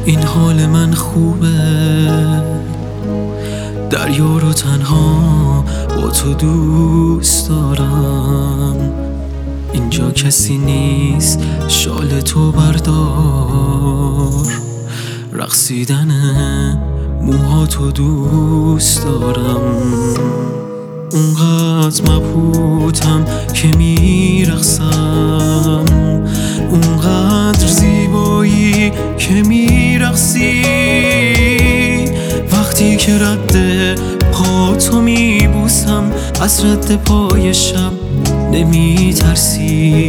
این حال من خوبه، دریا رو تنها با تو دوست دارم. اینجا کسی نیست، شال تو بردار. رقصیدن موها تو دوست دارم. اونقدر مبهوتم که میرقصم، اونقدر زیبایی که میرقصی. وقتی که رد پاتو میبوسم، از رد پای شب نمیترسی.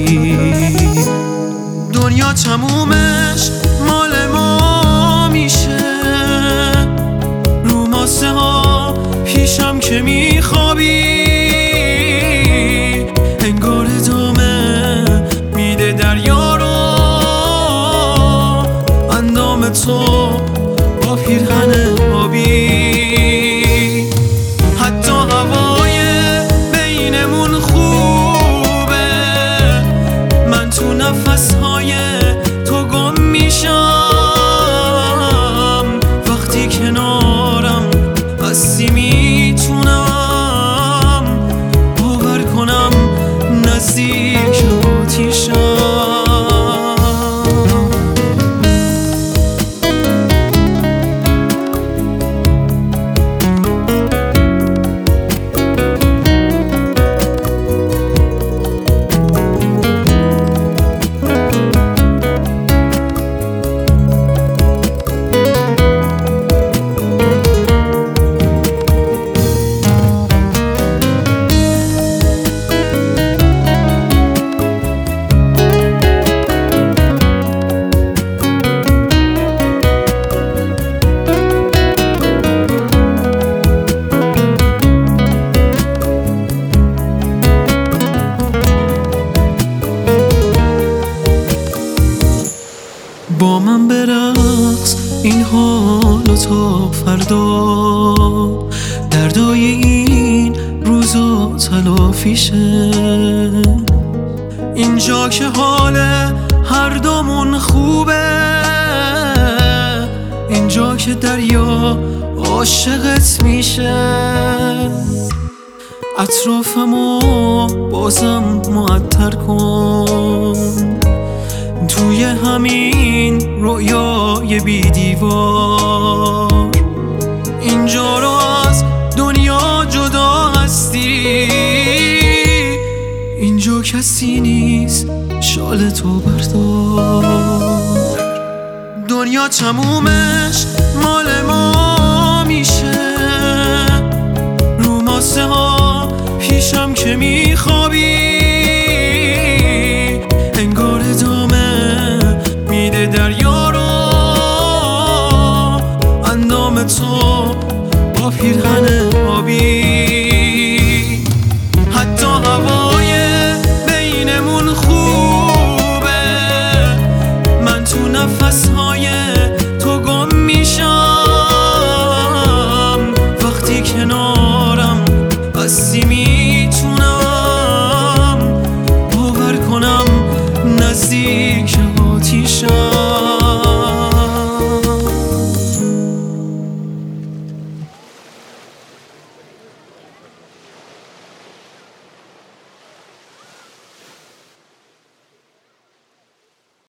دنیا تمومش مال ما میشه، رو ماسه ها پیشم که میخوابی. انگار ادامه میده دریا رو اندام تو با پیرهن آبی. حتی هوای بینمون خوبه، من تو نفسهای تو گم میشم. وقتی کنارم هستی میتونم باور کنم نزدیک آتیشم. با من برقص این حالو تا فردا، دردای این روزا تلافیشه. اینجا که حال هر دومون خوبه، اینجا که دریا عاشقت میشه. اطرافمو بازم معطر کن، توی همین رویای بی دیوار. اینجا رو از دنیا جدا هستی، اینجا کسی نیست، شال تو بردار. دنیا تمومش مال ما میشه، رو ماسه ها پیشم که میخوابی. انگار ادامه میده دریا رو اندام تو با پیرهن آبی. حتی هوای بینمون خوبه، من تو نفسهای